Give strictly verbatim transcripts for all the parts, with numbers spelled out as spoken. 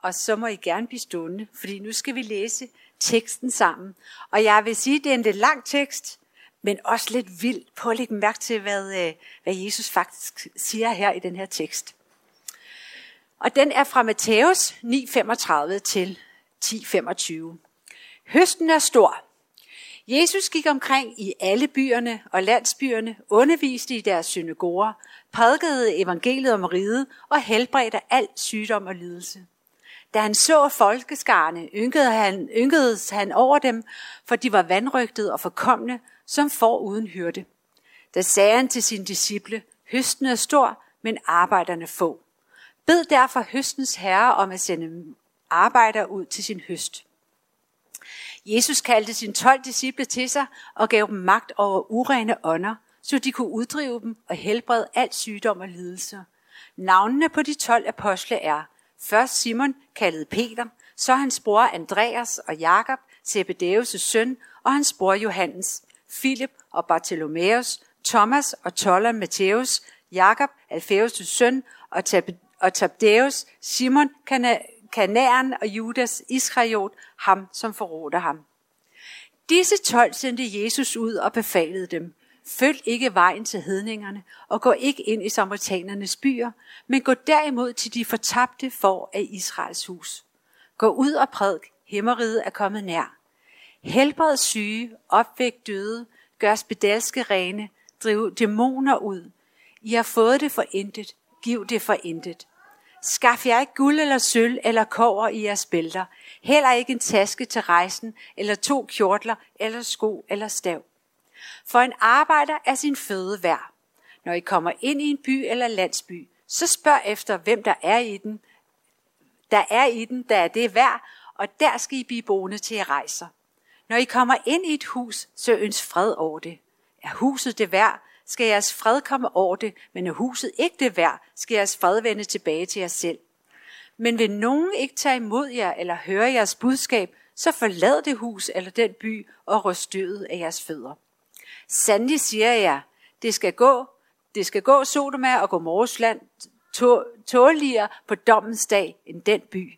og så må I gerne blive stående, fordi nu skal vi læse teksten sammen. Og jeg vil sige, at det er en lidt lang tekst, men også lidt vild. Prøv at lægge mærke til, hvad, hvad Jesus faktisk siger her i den her tekst. Og den er fra Matthæus ni femogtredive til ti femogtyve. Høsten er stor. Jesus gik omkring i alle byerne og landsbyerne, underviste i deres synagoger, prædikede evangeliet om riget og helbredte al sygdom og lidelse. Da han så folkeskarne, ynkede han, ynkedes han over dem, for de var vanrøgtede og forkomne, som får uden hyrde. Da sagde han til sine disciple, høsten er stor, men arbejderne få. Bed derfor høstens herre om at sende arbejdere ud til sin høst. Jesus kaldte sine tolv disciple til sig og gav dem magt over urene ånder, så de kunne uddrive dem og helbrede al sygdom og lidelse. Navnene på de tolv apostle er først Simon, kaldet Peter, så hans bror Andreas og Jakob, Zebedæus' søn, og hans bror Johannes, Filip og Bartholomeus, Thomas og tolderen Matthæus, Jakob, Alfæus' søn, og, Tab- og Tabdæus, Simon, Kana- Kanæren og Judas Iskariot, ham som forrådte ham. Disse tolv sendte Jesus ud og befalede dem, følg ikke vejen til hedningerne og gå ikke ind i samaritanernes byer, men gå derimod til de fortabte får af Israels hus. Gå ud og prædik, himmeriget er kommet nær. Helbred syge, opvæk døde, gør spedalske rene, driv dæmoner ud. I har fået det for intet, giv det for intet. Skaff jer ikke guld eller sølv eller kobber i jeres bælter, heller ikke en taske til rejsen, eller to kjortler, eller sko eller stav. For en arbejder er sin føde værd. Når I kommer ind i en by eller landsby, så spørg efter, hvem der er i den, der er i den, der er det værd, og der skal I blive boende til I rejser. Når I kommer ind i et hus, så ønsk fred over det. Er huset det værd, skal jeres fred komme over det, men er huset ikke det værd, skal jeres fred vende tilbage til jer selv. Men vil nogen ikke tage imod jer eller høre jeres budskab, så forlad det hus eller den by og røst støvet af jeres fødder. Sandelig siger jeg, det skal gå, det skal gå Sodoma og Gomorras land tåligere på dommens dag end den by.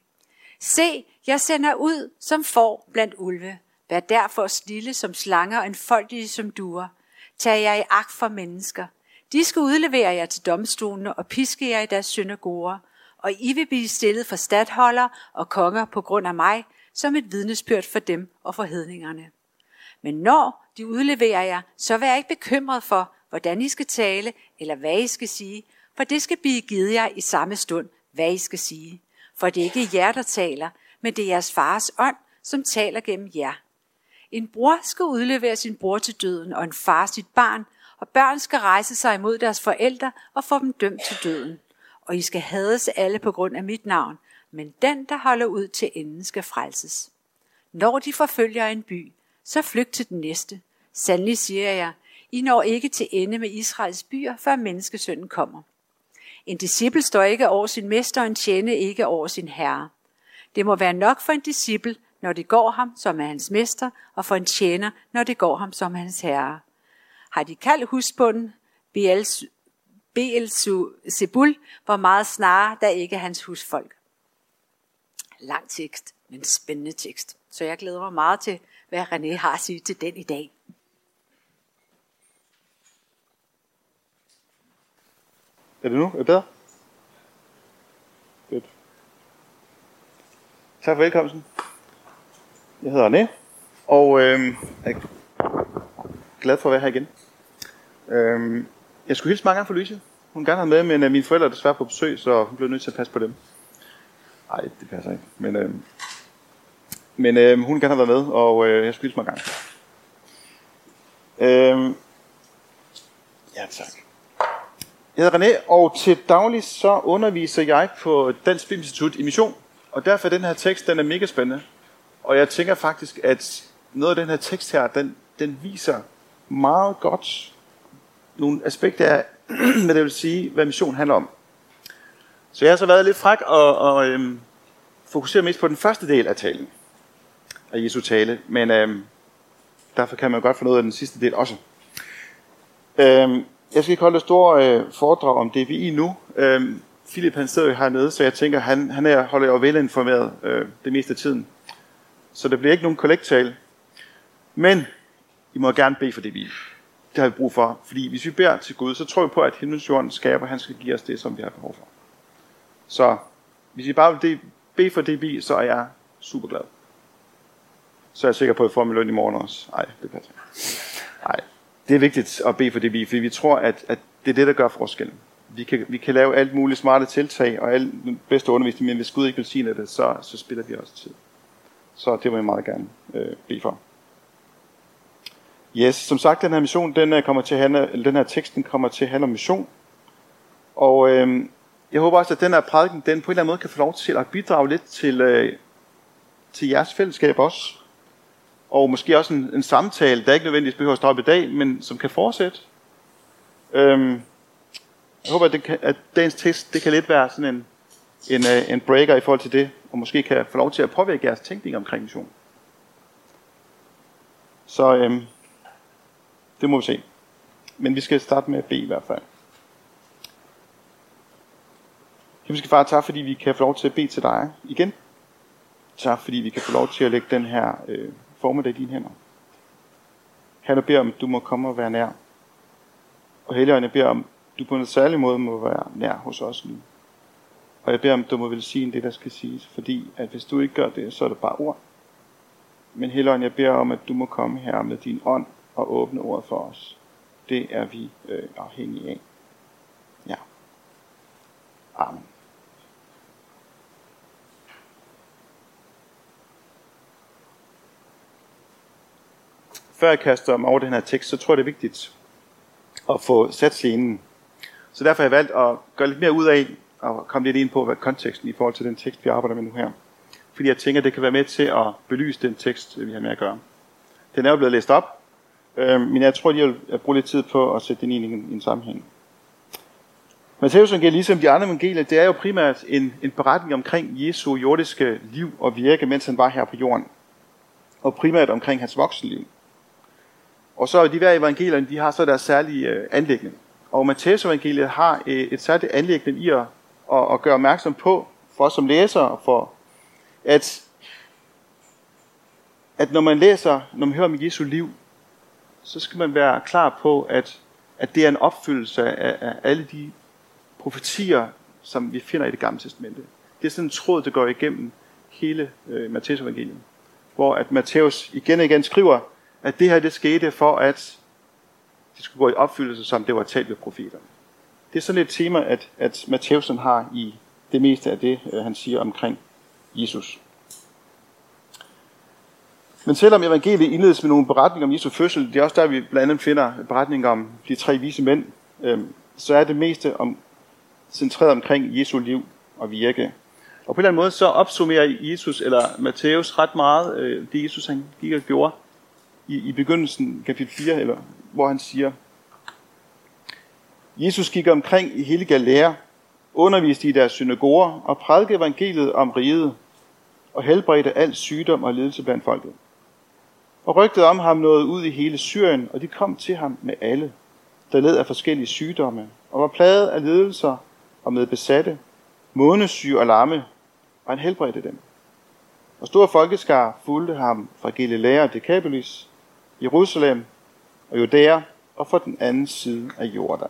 Se, jeg sender ud som får blandt ulve. Vær derfor stille som slanger og enfoldige som duer. Tag jer i agt for mennesker. De skal udlevere jer til domstolene og piske jer i deres synagoger, og I vil blive stillet for stadholder og konger på grund af mig, som et vidnesbyrd for dem og for hedningerne. Men når de udleverer jer, så vær ikke bekymret for, hvordan I skal tale eller hvad I skal sige, for det skal blive givet jer i samme stund, hvad I skal sige. For det er ikke jer, der taler, men det er jeres fars ånd, som taler gennem jer. En bror skal udlevere sin bror til døden, og en far sit barn, og børn skal rejse sig imod deres forældre og få dem dømt til døden. Og I skal hades alle på grund af mit navn, men den, der holder ud til enden, skal frelses. Når de forfølger en by, så flygt til den næste. Sandelig siger jeg, I når ikke til ende med Israels byer, før menneskesønnen kommer. En disciple står ikke over sin mester, og en tjener ikke over sin herre. Det må være nok for en disciple, når det går ham, som er hans mester, og for en tjener, når det går ham, som er hans herre. Har de kaldt husbunden Beelzebul, hvor meget snarere, der ikke er hans husfolk. Lang tekst, men spændende tekst. Så jeg glæder mig meget til, hvad René har at sige til den i dag. Er det nu? Er det bedre? Godt. Tak for velkomsten. Jeg hedder René, og øh, jeg er glad for at være her igen. Øh, jeg skulle hilse mange gange for Louise. Hun gerne have med, men øh, mine forældre er desværre på besøg, så hun blev nødt til at passe på dem. Nej, det passer ikke. Men, øh, men øh, hun gerne have været med, og øh, jeg skulle hilse mange gange. Øh, ja, tak. Jeg hedder René, og til daglig så underviser jeg på Dansk Bibelsinstitut i mission, og derfor er den her tekst, den er mega spændende. Og jeg tænker faktisk, at noget af den her tekst her, den, den viser meget godt nogle aspekter af, hvad det vil sige, hvad mission handler om. Så jeg har så været lidt fræk og, og øhm, fokuseret mest på den første del af talen, af Jesu tale, men øhm, derfor kan man godt få noget af den sidste del også. Øhm, jeg skal ikke holde et stort øh, foredrag om det, vi er i nu. Øhm, Philip han sidder jo hernede, så jeg tænker, han, han er, holder jo velinformeret øh, det meste af tiden. Så der bliver ikke nogen kollekttale. Men I må gerne bede for det, vi det har vi brug for. Fordi hvis vi beder til Gud, så tror vi på, at himlens jorden skaber, han skal give os det, som vi har behov for. Så hvis I bare vil bede for det, vi, så er jeg super glad. Så er jeg sikker på, at jeg får min løn i morgen også. Nej, det passer. Nej, det er vigtigt at bede for det, vi, fordi vi tror, at, at det er det, der gør forskellen. Vi kan, vi kan lave alt muligt smarte tiltag og alt den bedste undervisning, men hvis Gud ikke vil sige det, så, så spiller vi også tid. Så det vil jeg meget gerne øh, bede for. Yes, som sagt, den her mission, den kommer til at handle, eller den her teksten kommer til at handle om mission. Og øh, jeg håber også, at den her prædiken, den på en eller anden måde kan få lov til at bidrage lidt til, øh, til jeres fællesskab også. Og måske også en, en samtale, der ikke nødvendigvis behøver at stoppe i dag, men som kan fortsætte. Øh, jeg håber, at, det kan, at dagens tekst, det kan lidt være sådan en, en, en breaker i forhold til det, og måske kan få lov til at påvirke jeres tænkning omkring mission. Så øh, det må vi se. Men vi skal starte med at bede i hvert fald. Himmelske Far, tak fordi vi kan få lov til at bede til dig igen. Tak fordi vi kan få lov til at lægge den her øh, formiddag i dine hænder. Herre, jeg beder om, at du må komme og være nær. Og Helligånd, jeg beder om, at du på en særlig måde må være nær hos os nu. Og jeg beder om, at du må velsigne det, der skal siges. Fordi at hvis du ikke gør det, så er det bare ord. Men Helligånd, jeg beder om, at du må komme her med din ånd og åbne ordet for os. Det er vi øh, afhængige af. Ja. Amen. Før jeg kaster mig over den her tekst, så tror jeg, det er vigtigt at få sat scenen. Så derfor har jeg valgt at gøre lidt mere ud af og komme lidt ind på, hvad konteksten i forhold til den tekst, vi arbejder med nu her. Fordi jeg tænker, det kan være med til at belyse den tekst, vi har med at gøre. Den er jo blevet læst op, øh, men jeg tror, jeg vil bruge lidt tid på at sætte den ind i en, i en sammenhæng. Matthæus evangeliet, ligesom de andre evangelier, det er jo primært en, en beretning omkring Jesu jordiske liv og virke, mens han var her på jorden. Og primært omkring hans voksenliv. Og så er de hver evangelier, de har så deres særlige øh, anliggende. Og Matthæus evangeliet har øh, et særligt anliggende i at, at, at gøre opmærksom på, for os som læsere, for at, at når man læser, når man hører om Jesu liv, så skal man være klar på, at, at det er en opfyldelse af, af alle de profetier, som vi finder i det gamle testamente. Det er sådan en tråd, der går igennem hele øh, Matthæus evangeliet, hvor at Matthæus igen og igen skriver, at det her det skete for, at det skulle gå i opfyldelse, som det var talt ved profeterne. Det er sådan et tema, at, at Matthæus har i det meste af det, øh, han siger omkring Jesus. Men selvom evangeliet indledes med nogle beretninger om Jesu fødsel, det er også der, vi blandt andet finder beretninger om de tre vise mænd, øh, så er det meste om, centreret omkring Jesu liv og virke. Og på en eller anden måde, så opsummerer Jesus, eller Matthæus, ret meget øh, det Jesus han gik og gjorde i, i begyndelsen, kapitel fire, eller, hvor han siger, Jesus gik omkring i hele Galilea, underviste i deres synagoger og prædikede evangeliet om riget og helbredte al sygdom og lidelse blandt folket. Og rygtet om ham nåede ud i hele Syrien, og de kom til ham med alle, der led af forskellige sygdomme, og var plaget af lidelser og med besatte, månesyge og lamme, og han helbredte dem. Og store folkeskar fulgte ham fra Galilea og Decapolis, Jerusalem og Judæa og fra den anden side af Jordan.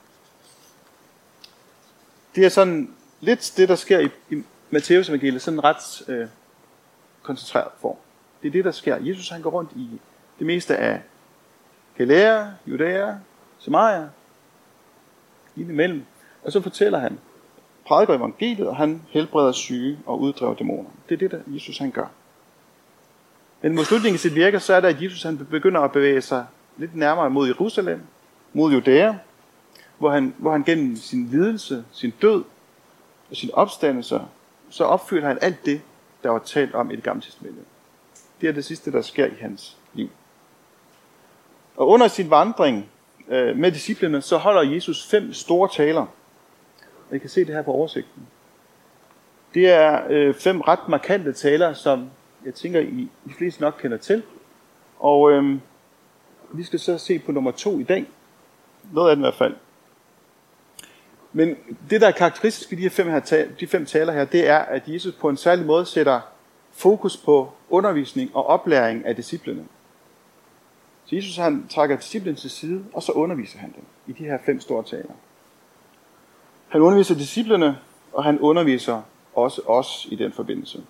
Det er sådan lidt det, der sker i, i Matthæus evangeliet, sådan en ret øh, koncentreret form. Det er det, der sker. Jesus han går rundt i det meste af Galilea, Judæa, Samaria, indimellem, og så fortæller han, prædiker evangeliet, og han helbreder syge og uddriver dæmoner. Det er det, der Jesus han gør. Men mod slutningen af sit virke, så er det, at Jesus han begynder at bevæge sig lidt nærmere mod Jerusalem, mod Judæa, hvor han, hvor han gennem sin lidelse, sin død og sin opstandelse, så opfylder han alt det, der var talt om i det gamle testamente. Det er det sidste, der sker i hans liv. Og under sin vandring øh, med disciplene, så holder Jesus fem store taler. Og I kan se det her på oversigten. Det er øh, fem ret markante taler, som jeg tænker, I de fleste nok kender til. Og øh, vi skal så se på nummer to i dag. Noget af den i hvert fald. Men det, der er karakteristisk ved de, her fem her, de fem taler her, det er, at Jesus på en særlig måde sætter fokus på undervisning og oplæring af disciplene. Så Jesus han trækker disciplene til side, og så underviser han dem i de her fem store taler. Han underviser disciplene, og han underviser også os i den forbindelse.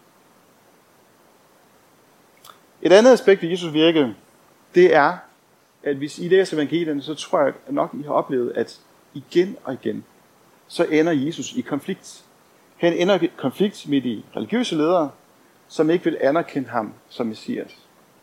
Et andet aspekt ved Jesus virke, det er, at hvis I læser evangelierne, så tror jeg nok, I har oplevet, at igen og igen, så ender Jesus i konflikt. Han ender i konflikt med de religiøse ledere, som ikke vil anerkende ham som Messias.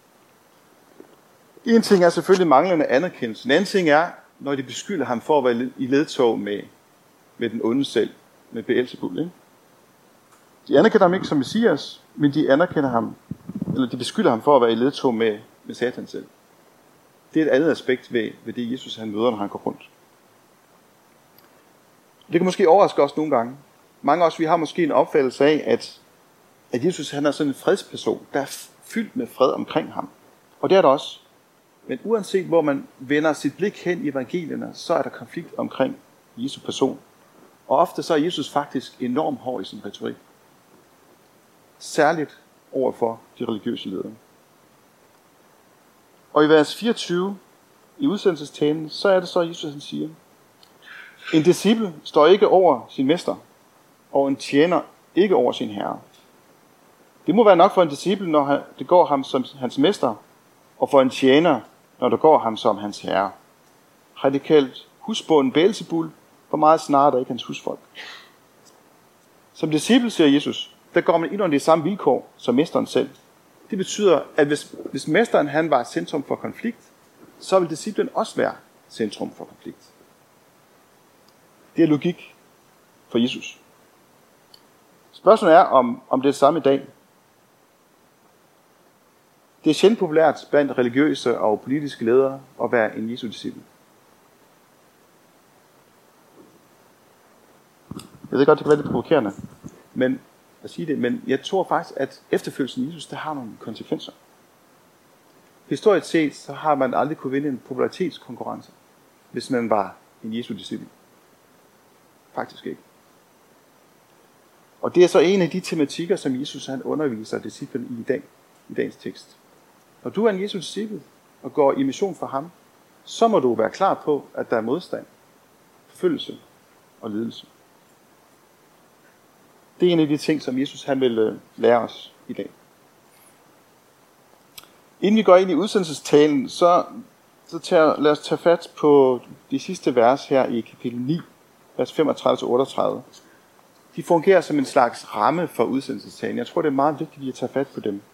En ting er selvfølgelig manglende anerkendelse. En anden ting er, når de beskylder ham for at være i ledtog med, med den onde selv, med Beelzebul. Ikke? De anerkender ham ikke som Messias, men de anerkender ham, eller de beskylder ham for at være i ledtog med, med Satan selv. Det er et andet aspekt ved, ved det, Jesus han møder, når han går rundt. Det kan måske overraske os nogle gange. Mange af os, vi har måske en opfattelse af, at, at Jesus han er sådan en fredsperson, der er fyldt med fred omkring ham. Og det er der også. Men uanset hvor man vender sit blik hen i evangelierne, så er der konflikt omkring Jesu person. Og ofte så er Jesus faktisk enormt hård i sin retorik. Særligt overfor de religiøse ledere. Og i vers fireogtyve i udsendelsestalen, så er det så, Jesus han siger, en disciple står ikke over sin mester, og en tjener ikke over sin herre. Det må være nok for en disciple, når det går ham som hans mester, og for en tjener, når det går ham som hans herre. Har det kaldt husbonden Beelzebul, for meget snart er ikke hans husfolk. Som disciple, siger Jesus, der går man ind under de samme vilkår som mesteren selv. Det betyder, at hvis, hvis mesteren han var centrum for konflikt, så vil disciplen også være centrum for konflikt. Det er logik for Jesus. Spørgsmålet er, om, om det er det samme i dag. Det er sjældent populært blandt religiøse og politiske ledere at være en Jesu disciple. Jeg ved godt, det kan være lidt provokerende, men at sige det, men jeg tror faktisk, at efterfølgelsen af Jesus, der har nogle konsekvenser. Historisk set, så har man aldrig kunne vinde en popularitetskonkurrence, hvis man var en Jesu disciple. Faktisk ikke. Og det er så en af de tematikker, som Jesus han underviser disciplen i i dag, i dagens tekst. Når du er en Jesu disciple og går i mission for ham, så må du være klar på, at der er modstand, forfølgelse og lidelse. Det er en af de ting, som Jesus han vil lære os i dag. Inden vi går ind i udsendelsestalen, så, så tager, lad os tage fat på de sidste vers her i kapitel ni, vers femogtredive til otteogtredive. De fungerer som en slags ramme for udsendelsestalen. Jeg tror, det er meget vigtigt at tage fat på dem.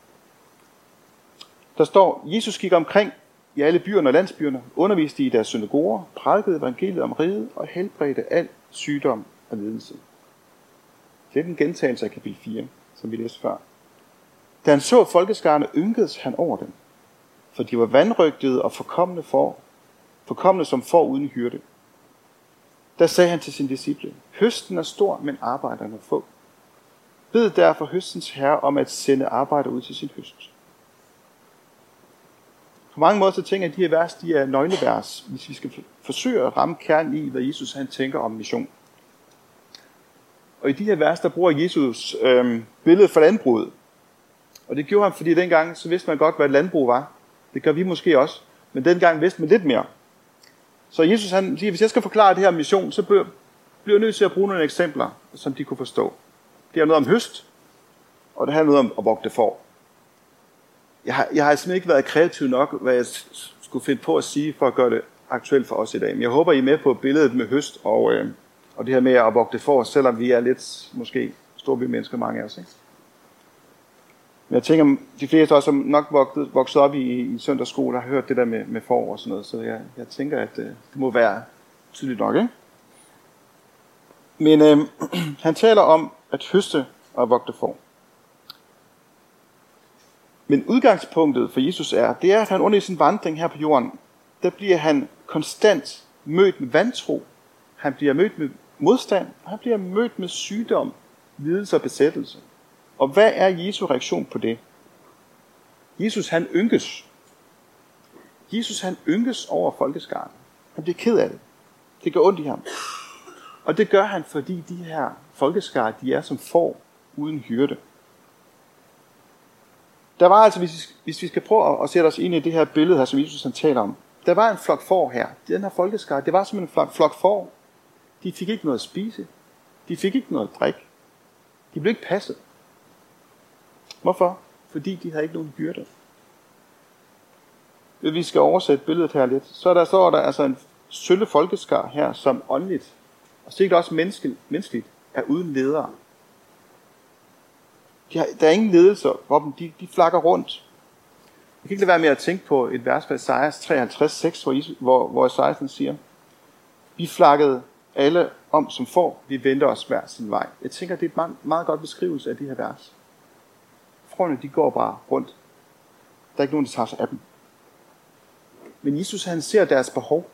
Der står, Jesus gik omkring i alle byerne og landsbyerne, underviste i deres synagoger, prædikede evangeliet om riget og helbredte al sygdom og lidelse. Det er en gentagelse af kapitel fire, som vi læste før. Da han så folkeskarne, ynkedes han over dem, for de var vanrøgtede og forkomne, for, forkomne som får uden hyrde. Der sagde han til sine disciple, høsten er stor, men arbejderne er få. Bed derfor høstens herre om at sende arbejder ud til sin høst. På mange måder så tænker jeg, at de her vers, de er nøglevers, hvis vi skal forsøge at ramme kernen i, hvad Jesus han tænker om mission. Og i de her vers, der bruger Jesus øh, billedet for landbruget. Og det gjorde han, fordi dengang, så vidste man godt, hvad et landbrug var. Det gør vi måske også. Men dengang vidste man lidt mere. Så Jesus han siger, hvis jeg skal forklare det her mission, så bliver jeg nødt til at bruge nogle eksempler, som de kunne forstå. Det er noget om høst, og det handler noget om at vogte får. Jeg har, jeg har simpelthen ikke været kreativ nok, hvad jeg skulle finde på at sige, for at gøre det aktuelt for os i dag. Men jeg håber, I er med på billedet med høst og, øh, og det her med at vogte får, selvom vi er lidt, måske, storbymennesker, mange af os, ikke? Men jeg tænker, de fleste også som nok vokset, vokset op i, i søndagsskole har hørt det der med, med får og sådan noget, så jeg, jeg tænker, at øh, det må være tydeligt nok, ikke? Men øh, han taler om at høste og vogte får. Men udgangspunktet for Jesus er, det er, at han under sin vandring her på jorden, der bliver han konstant mødt med vantro. Han bliver mødt med modstand, og han bliver mødt med sygdom, lidelse og besættelse. Og hvad er Jesu reaktion på det? Jesus han ynkes. Jesus han ynkes over folkeskaren. Han bliver ked af det. Det gør ondt i ham. Og det gør han, fordi de her folkeskare, de er som får uden hyrde. Der var altså, hvis, hvis vi skal prøve at sætte os ind i det her billede her, som Jesus han taler om. Der var en flok får her. Den her folkeskare, det var som en flok, flok får. De fik ikke noget at spise. De fik ikke noget at drikke. De blev ikke passet. Hvorfor? Fordi de havde ikke nogen hyrde. Hvis vi skal oversætte billedet her lidt, så der står der altså en sølle folkeskare her, som åndeligt, og sikkert også menneskeligt, menneskeligt er uden ledere. De har, der er ingen ledelse, hvor de, de, de flakker rundt. Jeg kan ikke lade være med at tænke på et vers fra Esajas treoghalvtreds seks, hvor, hvor, hvor Esajas siger, vi flakkede alle om som får, vi venter os hver sin vej. Jeg tænker, det er et meget, meget godt beskrivelse af de her vers. Fårene, de går bare rundt. Der er ikke nogen, der tager sig af dem. Men Jesus, han ser deres behov.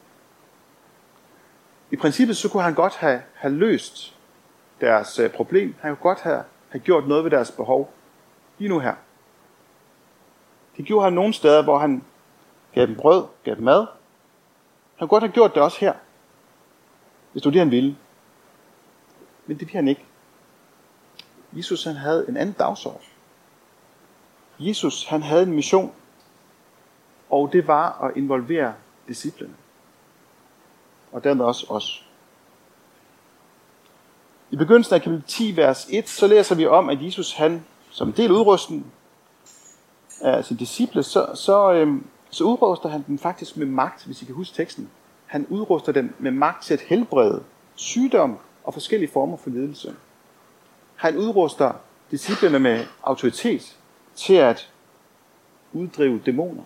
I princippet, så kunne han godt have, have løst deres uh, problem. Han kunne godt have, have gjort noget ved deres behov. Lige nu her. Det gjorde han nogle steder, hvor han gav dem brød, gav dem mad. Han kunne godt have gjort det også her. Hvis det var det, han ville. Men det bliver han ikke. Jesus, han havde en anden dagsorden. Jesus, han havde en mission. Og det var at involvere disciplene. Og dermed også os. I begyndelsen af kapitel ti, vers et, så læser vi om, at Jesus, han som en del udrustning af sine disciple, så, så, øhm, så udruster han dem faktisk med magt, hvis I kan huske teksten. Han udruster dem med magt til at helbrede sygdom og forskellige former for lidelse. Han udruster disciplene med autoritet til at uddrive dæmoner.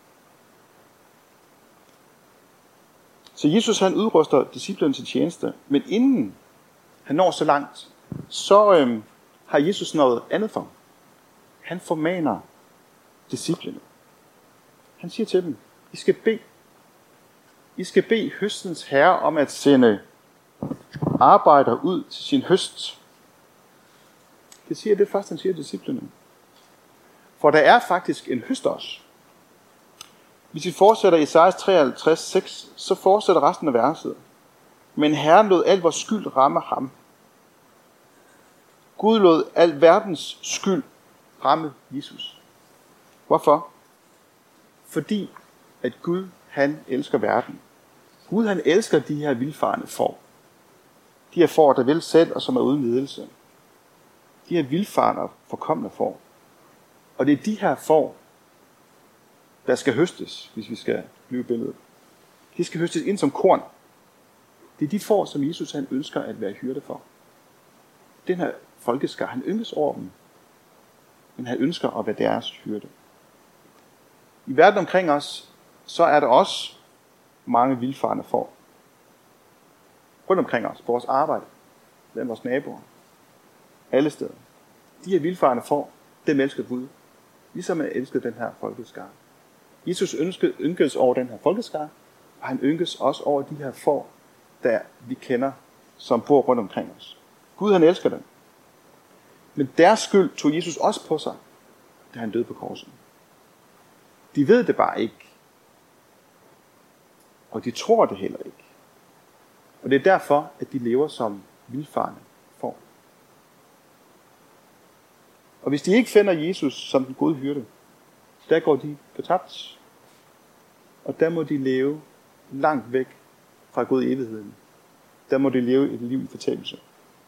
Så Jesus, han udruster disciplene til tjeneste, men inden han når så langt, så øhm, har Jesus noget andet for. Han formaner disciplene. Han siger til dem, I skal bede. I skal bede høstens herre om at sende arbejder ud til sin høst. Det siger det først, han siger til disciplene. For der er faktisk en høst også. Hvis vi fortsætter i Esajas treoghalvtreds seks, så fortsætter resten af verset. Men Herren lod al vores skyld ramme ham. Gud lod al verdens skyld ramme Jesus. Hvorfor? Fordi at Gud, han elsker verden. Gud, han elsker de her vildfarne får. De her får, der vil selv og som er uden ledelse. De her vildfarne og forkomne får. Og det er de her får, der skal høstes, hvis vi skal blive billedet. De skal høstes ind som korn. Det er de får, som Jesus han ønsker at være hyrde for. Den her folkeskar, han yndes over dem. Men han ønsker at være deres hyrde. I verden omkring os, så er der også mange vildfarne får. Rundt omkring os, på vores arbejde, blandt vores naboer, alle steder. De her vildfarne får, dem elsker Gud. Ligesom han elskede den her folkeskar. Jesus ønskede, ynkes over den her folkeskar, og han ynkes også over de her får, der vi kender, som bor rundt omkring os. Gud, han elsker dem. Men deres skyld tog Jesus også på sig, da han døde på korset. De ved det bare ikke. Og de tror det heller ikke. Og det er derfor, at de lever som vildfarne får. Og hvis de ikke finder Jesus som den gode hyrde, der går de fortabt. Og der må de leve langt væk fra Gud i evigheden. Der må de leve et liv i fortabelse.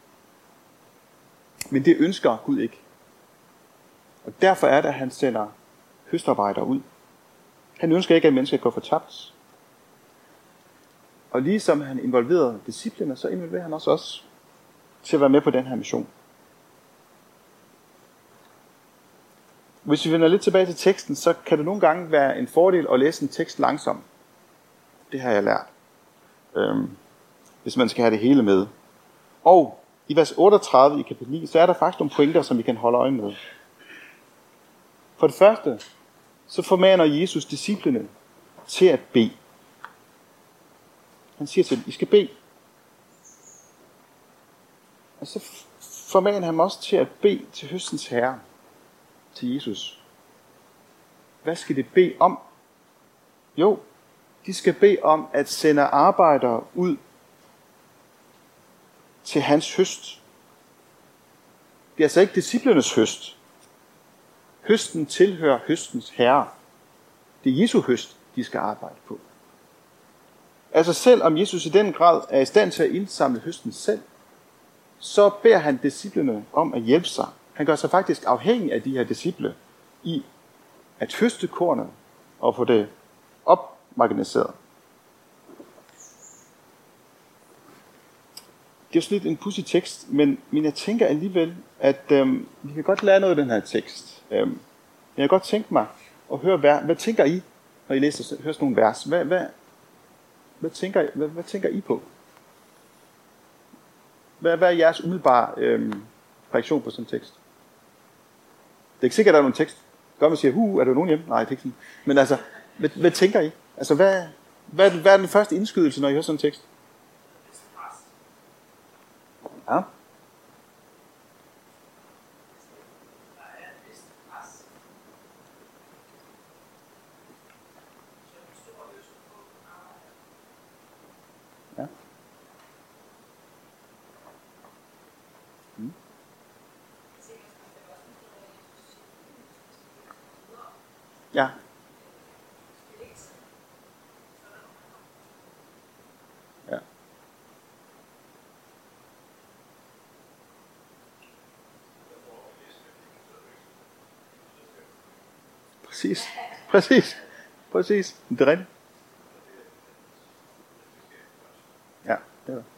Men det ønsker Gud ikke. Og derfor er det, at han sender høstarbejdere ud. Han ønsker ikke, at mennesker går fortabt. Og ligesom han involverede disciplene, så involverer han også os til at være med på den her mission. Hvis vi vender lidt tilbage til teksten, så kan det nogle gange være en fordel at læse en tekst langsomt. Det har jeg lært. Øhm, hvis man skal have det hele med. Og i vers otteogtredive i kapitel ni, så er der faktisk nogle pointer, som vi kan holde øje med. For det første, så formaner Jesus disciplene til at bede. Han siger til dem, I skal bede. Og så formaner han dem også til at bede til høstens herre, til Jesus. Hvad skal de bede om? Jo, de skal bede om at sende arbejdere ud til hans høst. Det er altså ikke disciplernes høst. Høsten tilhører høstens herre. Det er Jesu høst, de skal arbejde på. Altså selv om Jesus i den grad er i stand til at indsamle høsten selv, så beder han disciplene om at hjælpe sig. Han gør sig faktisk afhængig af de her disciple i at høste kornet og få det opmarginaliseret. Det er jo sådan lidt en pudsig tekst, men, men jeg tænker alligevel, at øhm, vi kan godt lære noget af den her tekst. Øhm, men jeg kan godt tænke mig at høre, hvad, hvad tænker I, når I læser, hører sådan nogle vers? Hvad, hvad, hvad, tænker, hvad, hvad tænker I på? Hvad, hvad er jeres umiddelbare øhm, reaktion på sådan en tekst? Det er ikke sikkert, at der er nogen tekst. Gør man siger, huh, er der nogen hjemme? Nej, det er ikke sådan. Men altså, hvad, hvad tænker I? Altså, hvad, hvad, hvad er den første indskydelse, når I hører sådan en tekst? Ja. Ja. Mm. Ja. Ja. Præcis. Præcis. Præcis. Det er rigtigt. Ja, det er det.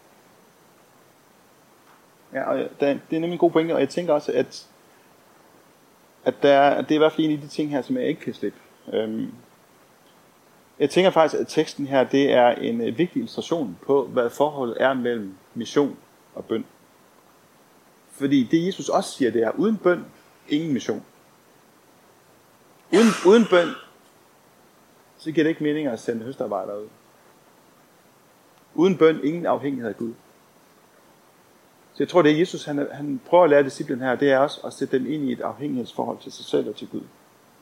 Ja, og det er nemlig en god pointe, og jeg tænker også, at at, der er, at det er i hvert fald en af de ting her, som jeg ikke kan slippe. Øhm, jeg tænker faktisk, at teksten her, det er en øh, vigtig illustration på, hvad forholdet er mellem mission og bøn. Fordi det Jesus også siger, det er, uden bøn, ingen mission. Uden, uden bøn, så giver det ikke mening at sende høstarbejdere ud. Uden bøn, ingen afhængighed af Gud. Så jeg tror, det er Jesus, han, han prøver at lære disciplen her, det er også at sætte dem ind i et afhængighedsforhold til sig selv og til Gud.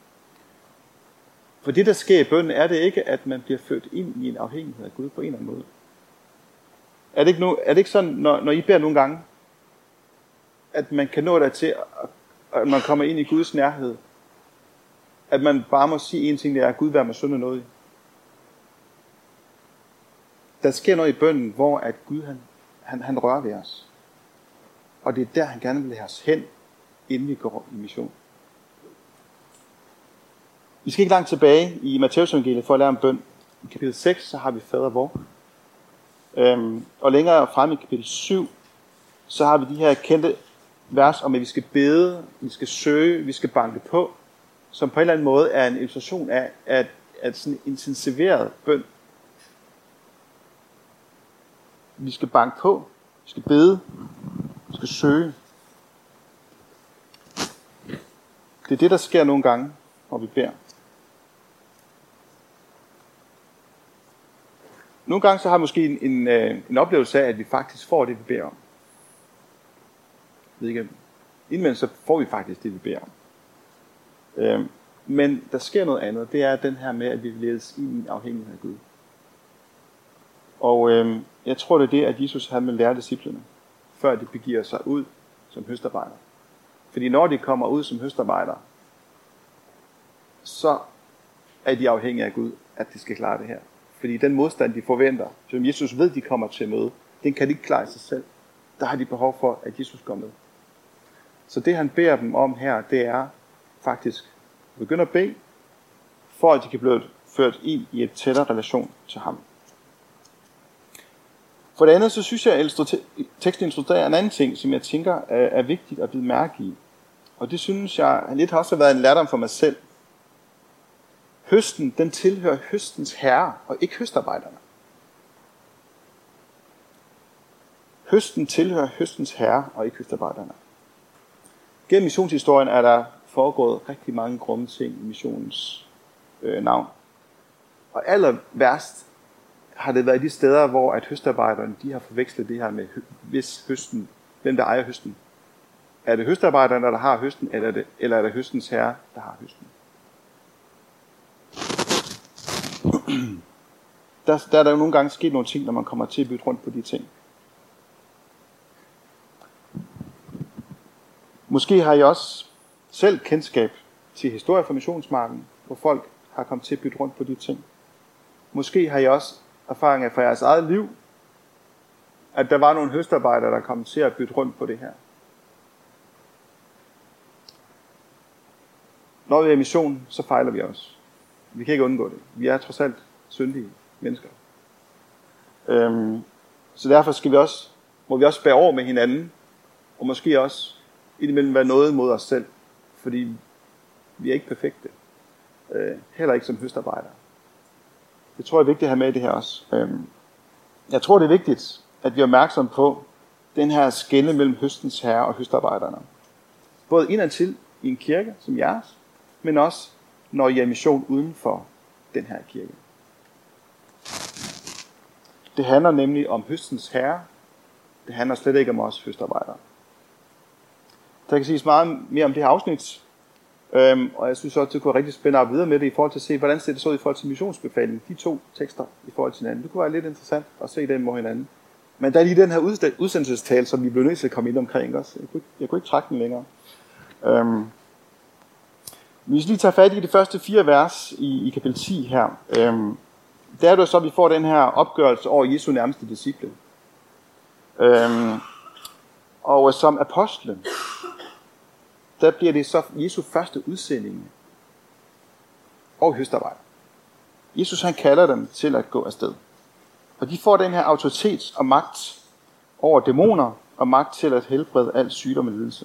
For det, der sker i bønnen, er det ikke, at man bliver født ind i en afhængighed af Gud på en eller anden måde. Er det ikke, no, er det ikke sådan, når, når I beder nogle gange, at man kan nå der til, at man kommer ind i Guds nærhed, at man bare må sige en ting, det er, Gud vær mig sønne noget. Der sker noget i bønnen, hvor at Gud han, han, han rører ved os. Og det er der, han gerne vil have os hen, inden vi går i mission. Vi skal ikke langt tilbage i Matteus evangeliet for at lære om bøn. I kapitel seks, så har vi fader vor. Øhm, og længere frem i kapitel syv, så har vi de her kendte vers om, at vi skal bede, vi skal søge, vi skal banke på, som på en eller anden måde er en illustration af, at, at sådan en intensiveret bøn. Vi skal banke på, vi skal bede, vi skal søge. Det er det, der sker nogle gange, når vi beder. Nogle gange så har vi måske en, en, en oplevelse af, at vi faktisk får det, vi beder om. Jeg ved ikke, indimellem så får vi faktisk det, vi beder om. Øhm, men der sker noget andet. Det er den her med, at vi ledes ind i afhængighed af Gud. Og øhm, jeg tror, det er det, at Jesus han vil lære disciplene, før de begiver sig ud som høstarbejdere. Fordi når de kommer ud som høstarbejdere, så er de afhængige af Gud, at de skal klare det her. Fordi den modstand, de forventer, som Jesus ved, de kommer til at møde, den kan de ikke klare sig selv. Der har de behov for, at Jesus går med. Så det, han beder dem om her, det er faktisk at begynde at bede, for at de kan blive ført ind i et tættere relation til ham. For det andet, så synes jeg, at teksten illustrerer en anden ting, som jeg tænker er vigtigt at blive mærke i. Og det synes jeg lidt har også været en lærdom for mig selv. Høsten, den tilhører høstens herre, og ikke høstarbejderne. Høsten tilhører høstens herre, og ikke høstarbejderne. Gennem missionshistorien er der foregået rigtig mange grumme ting i missionens øh, navn. Og aller værst har det været de steder, hvor at høstarbejderne de har forvekslet det her med hvis høsten, hvem der ejer høsten. Er det høstarbejderne, der har høsten, eller er det, eller er det høstens herre, der har høsten? Der, der er der jo nogle gange sket nogle ting, når man kommer til at bytte rundt på de ting. Måske har I også selv kendskab til historie fra Missionsmarken, hvor folk har kommet til at bytte rundt på de ting. Måske har I også erfaringer fra jeres eget liv, at der var nogle høstarbejdere, der kom til at bytte rundt på det her. Når vi er i mission, så fejler vi også. Vi kan ikke undgå det. Vi er trods alt syndige mennesker. Øhm, så derfor skal vi også, må vi også bære over med hinanden, og måske også indimellem være noget mod os selv, fordi vi er ikke perfekte. Øh, heller ikke som høstarbejdere. Det tror jeg er vigtigt at have med i det her også. Øhm, jeg tror, det er vigtigt, at vi er opmærksom på den her skelne mellem høstens herre og høstarbejderne. Både indadtil i en kirke som jeres, men også når I er i mission uden for den her kirke. Det handler nemlig om høstens herre. Det handler slet ikke om os høstarbejdere. Der kan siges meget mere om det her afsnit, øhm, og jeg synes også, det kunne være rigtig spændende at videre med det i forhold til at se, hvordan ser det så ud i forhold til missionsbefalingen. De to tekster i forhold til hinanden. Det kunne være lidt interessant at se dem mod hinanden. Men der er lige den her udsendelsestale, som vi blev nødt til at komme ind omkring også. Jeg kunne ikke, jeg kunne ikke trække den længere. Øhm, Hvis vi lige tager fat i de første fire vers i, i kapitel ti her, øhm, der er det så, at vi får den her opgørelse over Jesu nærmeste disciple. Øhm, og som apostle, der bliver det så Jesu første udsending og høstarbejde. Jesus han kalder dem til at gå afsted. Og de får den her autoritet og magt over dæmoner og magt til at helbrede al sygdom og lidelse.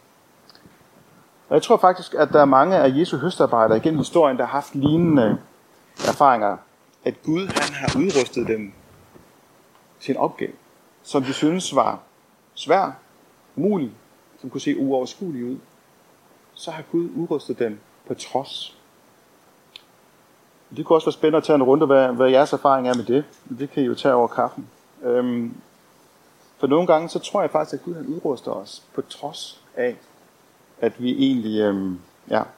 Og jeg tror faktisk, at der er mange af Jesu høstarbejdere gennem historien, der har haft lignende erfaringer, at Gud han har udrustet dem til en opgave, som de synes var svær, umulig, som kunne se uoverskuelig ud. Så har Gud udrustet dem på trods. Det kunne også være spændende at tage en runde, hvad, hvad jeres erfaring er med det. Det kan I jo tage over kaffen. Øhm, for nogle gange, så tror jeg faktisk, at Gud han udruster os på trods af, at vi egentlig, øhm, ja, der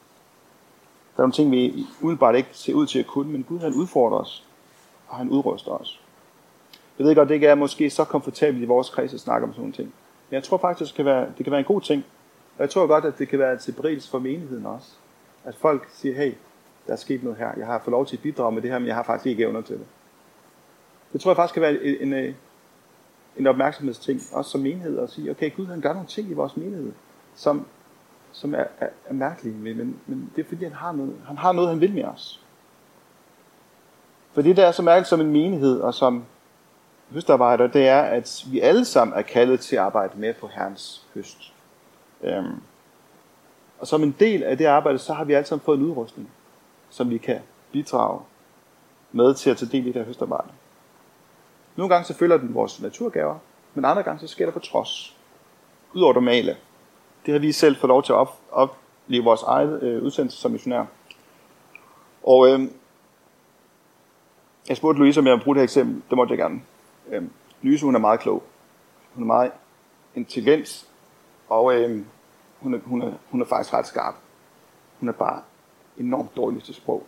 er nogle ting, vi umiddelbart ikke ser ud til at kunne, men Gud han udfordrer os, og han udruster os. Jeg ved godt, det ikke er måske så komfortabelt i vores kreds at snakke om sådan nogle ting, men jeg tror faktisk, det kan være, det kan være en god ting, og jeg tror godt, at det kan være til berigelse for menigheden også, at folk siger, hey, der er sket noget her, jeg har fået lov til at bidrage med det her, men jeg har faktisk ikke evner til det. Det tror jeg faktisk kan være en, en, en opmærksomhedsting, også som menighed, at sige, okay, Gud han gør nogle ting i vores menighed, som, som er, er, er mærkelige, men, men det er fordi, han har, noget, han har noget, han vil med os. For det, der er så mærkeligt som en menighed, og som høstarbejder, det er, at vi alle sammen er kaldet til at arbejde med på Herrens høst. Øhm. Og som en del af det arbejde, så har vi alle sammen fået en udrustning, som vi kan bidrage med til at tage del i det her høstarbejde. Nogle gange så følger den vores naturgaver, men andre gange så sker det på trods. Udover normale. Det har vi selv fået lov til at op, opleve vores eget øh, udsendelse som missionær. Og øh, jeg spurgte Louise, om jeg ville bruge det her eksempel. Det måtte jeg gerne. Øh, Louise, hun er meget klog. Hun er meget intelligent. Og øh, hun, er, hun, er, hun er faktisk ret skarp. Hun er bare enormt dårlig til sprog.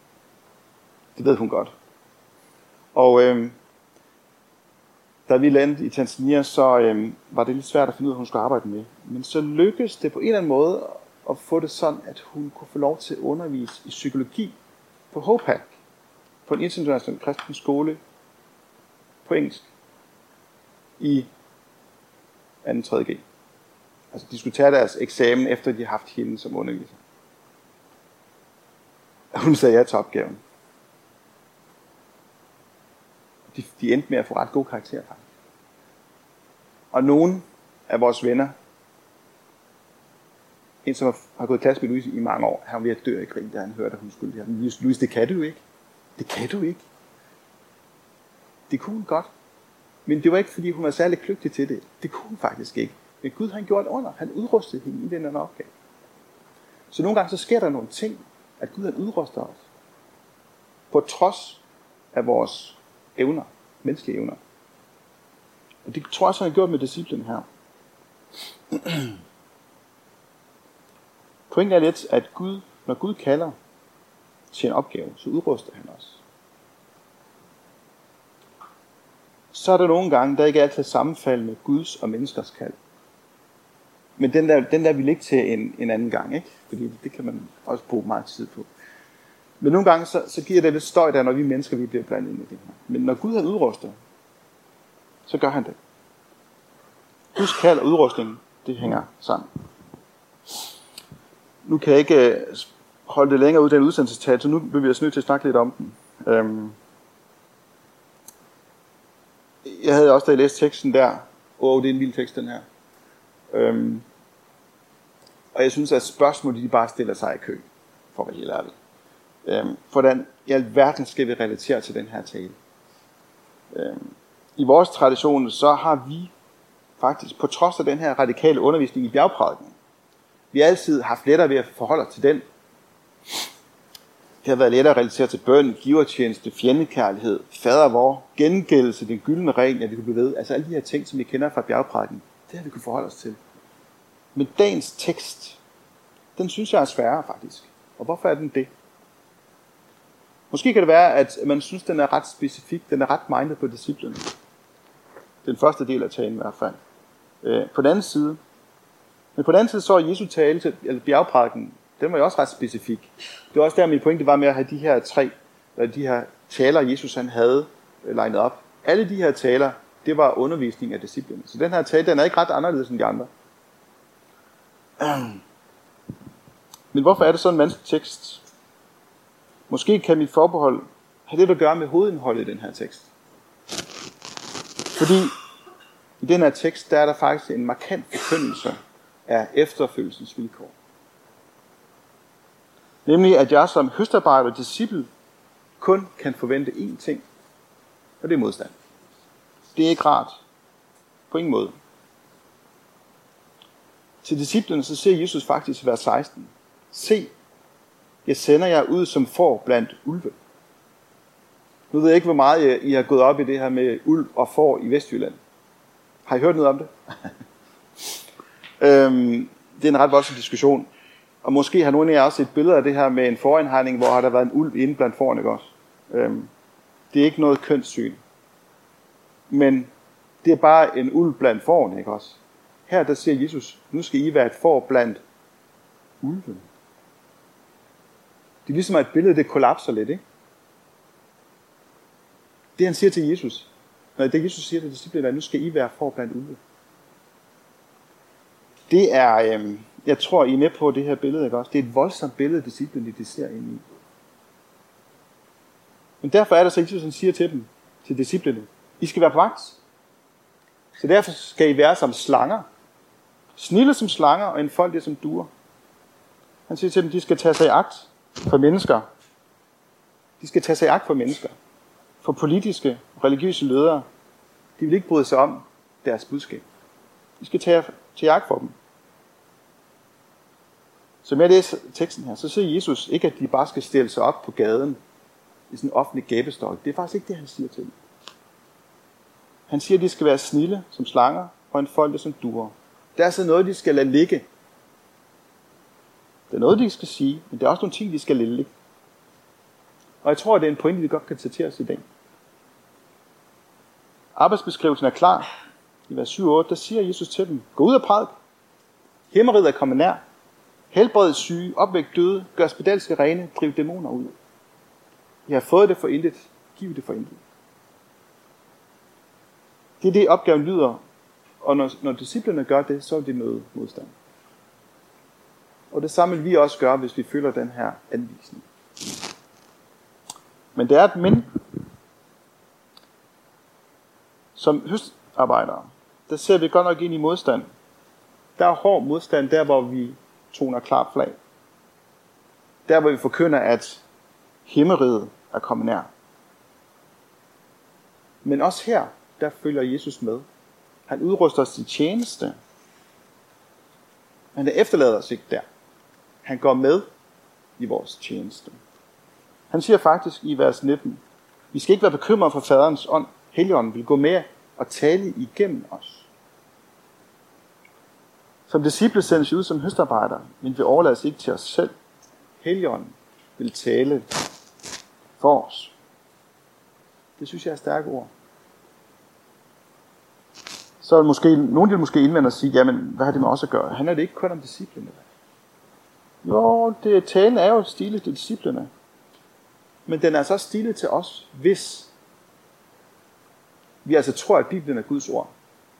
Det ved hun godt. Og øh, da vi landede i Tanzania, så øh, var det lidt svært at finde ud af, hvad hun skulle arbejde med. Men så lykkedes det på en eller anden måde at få det sådan, at hun kunne få lov til at undervise i psykologi på HOPAC, på en international kristen skole på engelsk, i anden tredje G. Altså de skulle tage deres eksamen, efter de har haft hende som underviser. Hun sagde ja til opgaven. De, de endte med at få ret gode karakterer faktisk. Og nogle af vores venner, en som har gået i klasse med Louise i mange år, han var ved at dø i grin, da han hørte, at hun skulle det her. Men Louise, det kan du ikke. Det kan du ikke. Det kunne hun godt. Men det var ikke, fordi hun var særlig kløgtig til det. Det kunne hun faktisk ikke. Men Gud han gjorde det under. Han udrustede hende i den her opgave. Så nogle gange så sker der nogle ting, at Gud han udruster os. På trods af vores evner. Menneskelige evner. Og det tror jeg også, han har gjort med disciplen her. Pointen er lidt, at Gud, når Gud kalder til en opgave, så udruster han os. Så er der nogle gange, der ikke altid er sammenfald med Guds og menneskers kald. Men den der, den der vil ikke til en, en anden gang, ikke? Fordi det kan man også bruge meget tid på. Men nogle gange, så, så giver det lidt støj der, når vi mennesker vi bliver blandet ind i det her. Men når Gud har udrustet, så gør han det. Guds kald og udrustning, det hænger sammen. Nu kan jeg ikke holde det længere ud, den udsendelsestal, så nu bliver vi også nødt til at snakke lidt om den. Øhm. Jeg havde også, da jeg læste teksten der, åh, oh, det er en vild tekst, den her. Øhm. Og jeg synes, at spørgsmålet, de bare stiller sig i kø, for at være helt ærlig. Øhm. Hvordan i alverden skal vi relatere til den her tale? Øhm. I vores tradition, så har vi faktisk, på trods af den her radikale undervisning i bjergprædiken, vi har altid haft lettere ved at forholde os til den. Det har været lettere at relatere til bøn, givertjeneste, fjendekærlighed, fader vor, gengældelse, den gyldne regel, at vi kunne blive ved. Altså alle de her ting, som vi kender fra bjergprædiken, det har vi kunne forholde os til. Men dagens tekst, den synes jeg er sværere faktisk. Og hvorfor er den det? Måske kan det være, at man synes, den er ret specifik, den er ret mindet på disciplene. Den første del af talen i hvert fald. På den anden side, men på den anden side så er Jesu tale til eller bjergprædiken, den var jo også ret specifik. Det var også der, min pointe var med at have de her tre, eller de her taler, Jesus han havde legnet op. Alle de her taler, det var undervisning af disciplene. Så den her tale, den er ikke ret anderledes end de andre. Men hvorfor er det sådan en vanskelig tekst? Måske kan mit forbehold have det at gøre med hovedindholdet i den her tekst. Fordi i den her tekst, der er der faktisk en markant forkyndelse af efterfølgelsens vilkår. Nemlig, at jeg som høstarbejder og disciple kun kan forvente én ting, og det er modstand. Det er ikke rart. På ingen måde. Til disciplene så ser Jesus faktisk i vers seksten. Se, jeg sender jer ud som får blandt ulve. Nu ved jeg ikke, hvor meget I har gået op i det her med ulv og får i Vestjylland. Har I hørt noget om det? øhm, det er en ret voldsom diskussion. Og måske har nogle af jer også et billede af det her med en forindhegning, hvor har der været en ulv inde blandt fårene, ikke også? Øhm, det er ikke noget kønssyn. Men det er bare en ulv blandt fårene, ikke også? Her der siger Jesus, nu skal I være et får blandt ulven. Det er ligesom at et billede, det kollapser lidt, ikke? Det han siger til Jesus, når det Jesus siger til disciplene, at nu skal I være får blandt ulve. Det er, øhm, jeg tror I er med på det her billede, ikke også? Det er et voldsomt billede, disciplene de ser ind i. Men derfor er det så, Jesus han siger til dem, til disciplene, I skal være på vagt. Så derfor skal I være som slanger. Snilde som slanger og enfoldige som duer. Han siger til dem, de skal tage sig i agt for mennesker. De skal tage sig i agt for mennesker. For politiske og religiøse ledere. De vil ikke bryde sig om deres budskab. De skal tage til agt for dem. Så med læser teksten her, så siger Jesus ikke, at de bare skal stille sig op på gaden i sådan en offentlig gabestok. Det er faktisk ikke det, han siger til dem. Han siger, at de skal være snilde som slanger og enfoldige som duer. Det er altså noget, de skal lade ligge. Det er noget, de skal sige, men det er også nogle ting, de skal lade ligge. Og jeg tror, at det er en pointe, vi godt kan tage til os i dag. Arbejdsbeskrivelsen er klar. I vers syv og otte, der siger Jesus til dem, gå ud og prædik. Himmeriget er kommet nær. Helbred syge, opvæk døde, gør spedalske rene, driv dæmoner ud. I har fået det for intet, giv det for intet. Det er det, opgaven lyder. Og når, når disciplerne gør det, så er det møde modstand. Og det samme vil vi også gøre, hvis vi følger den her anvisning. Men det er et men. Som høstarbejdere, der ser vi godt nok ind i modstand. Der er hård modstand, der hvor vi toner klart flag. Der hvor vi forkynder, at himmeriget er kommet nær. Men også her, der følger Jesus med. Han udruster os til tjeneste. Men det efterlader os ikke der. Han går med i vores tjeneste. Han siger faktisk i vers nitten, vi skal ikke være bekymrede for faderens ånd. Helligånden vil gå med og tale igennem os. Som disciple sendes vi ud som høstarbejdere, men vi overlades ikke til os selv. Helligånden vil tale for os. Det synes jeg er stærke ord. Så er måske, nogen vil måske indvende og sige, jamen, hvad har det med os at gøre? Handler det ikke kun om disciplene? Jo, det, talen er jo stilet til disciplene. Men den er så stilet til os, hvis vi altså tror, at Bibelen er Guds ord.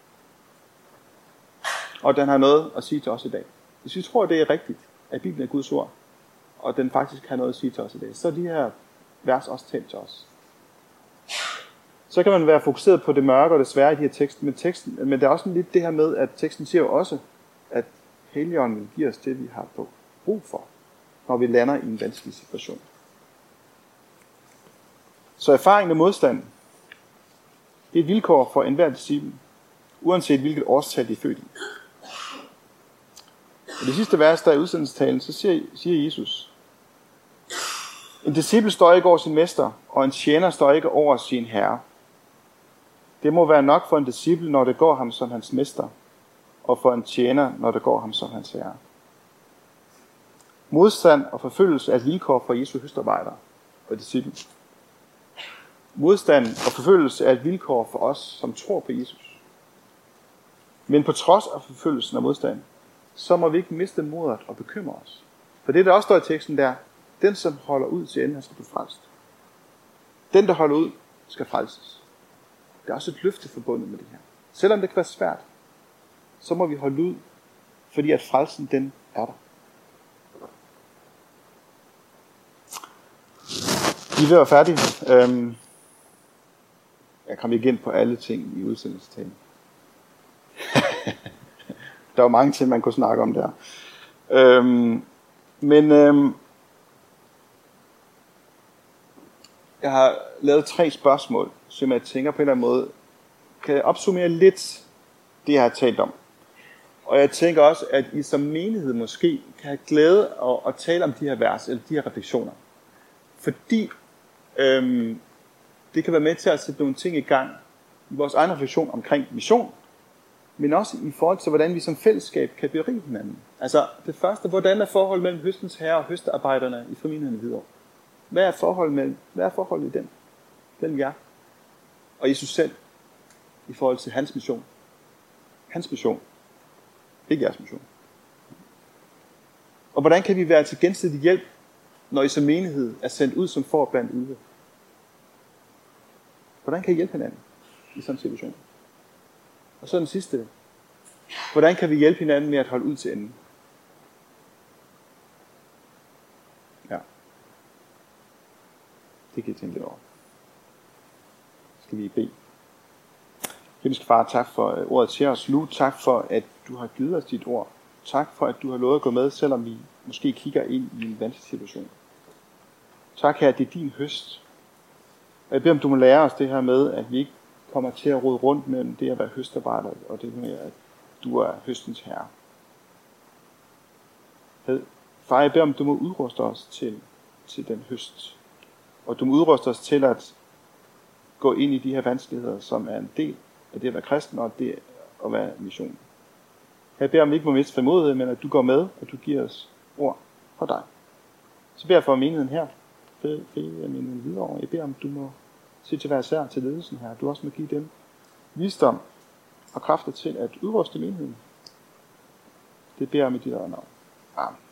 Og den har noget at sige til os i dag. Hvis vi tror, at det er rigtigt, at Bibelen er Guds ord, og den faktisk har noget at sige til os i dag, så er de her vers også talt til os. Så kan man være fokuseret på det mørke og det svære i de her tekster, men, teksten, men der er også lidt det her med, at teksten siger jo også, at Helligånden vil give os det, vi har brug for, når vi lander i en vanskelig situation. Så erfaring med modstand, det er et vilkår for enhver disciple, uanset hvilket årstal de er født i. I det sidste vers, der er i udsendelsestalen, så siger, siger Jesus, en disciple står ikke over sin mester, og en tjener står ikke over sin herre. Det må være nok for en disciple, når det går ham som hans mester, og for en tjener, når det går ham som hans herre. Modstand og forfølgelse er et vilkår for Jesu høstarbejdere og disciple. Modstand og forfølgelse er et vilkår for os, som tror på Jesus. Men på trods af forfølgelsen og modstand, så må vi ikke miste modet og bekymre os. For det, der også står i teksten der, den som holder ud til enden, skal blive frelst. Den, der holder ud, skal frelses. Der er også et løfte forbundet med det her. Selvom det kan være svært, så må vi holde ud, fordi at frelsen, den er der. Vi er ved at være færdige. Øhm, jeg kommer ikke ind på alle ting i udsendelsestalen. Der er jo mange ting, man kunne snakke om der. Øhm, men øhm, jeg har lavet tre spørgsmål, som jeg tænker på en eller anden måde kan opsummere lidt det, jeg har talt om. Og jeg tænker også, at I som menighed måske kan have glæde af at tale om de her vers, eller de her refleksioner. Fordi øhm, det kan være med til at sætte nogle ting i gang i vores egen refleksion omkring mission, men også i forhold til, hvordan vi som fællesskab kan berige hinanden. Altså det første, hvordan er forholdet mellem høstens herre og høstearbejderne i familien i Hvidovre? Hvad er forholdet mellem, hvad er forholdet i dem? Mellem jer og Jesus selv i forhold til hans mission? Hans mission, ikke jeres mission. Og hvordan kan vi være til gensidig hjælp, når I som menighed er sendt ud som får blandt ulve? Hvordan kan I hjælpe hinanden i sådan en situation? Og så den sidste. Hvordan kan vi hjælpe hinanden med at holde ud til enden? Ja. Det kan I tænke lidt over. Skal vi bede. Himmelske Far, tak for ordet til os. Lu, tak for, at du har givet os dit ord. Tak for, at du har lovet at gå med, selvom vi måske kigger ind i en vanskelig situation. Tak her, at det er din høst. Og jeg beder om, du må lære os det her med, at vi ikke kommer til at rode rundt mellem det at være høstarbejder, og det med, at du er høstens herre. Far, jeg beder om, du må udruste os til, til den høst. Og du må udruste os til at gå ind i de her vanskeligheder, som er en del af det at være kristen, og det at være mission. Jeg beder om, at vi ikke må miste frimodighed, men at du går med, og du giver os ord fra dig. Så beder jeg for menigheden her, for menigheden videre. Jeg beder om, at du må se til hver sær til ledelsen her. Du også må give dem visdom og kræfter til at udruste menigheden. Det beder jeg om i dit eget navn. Amen.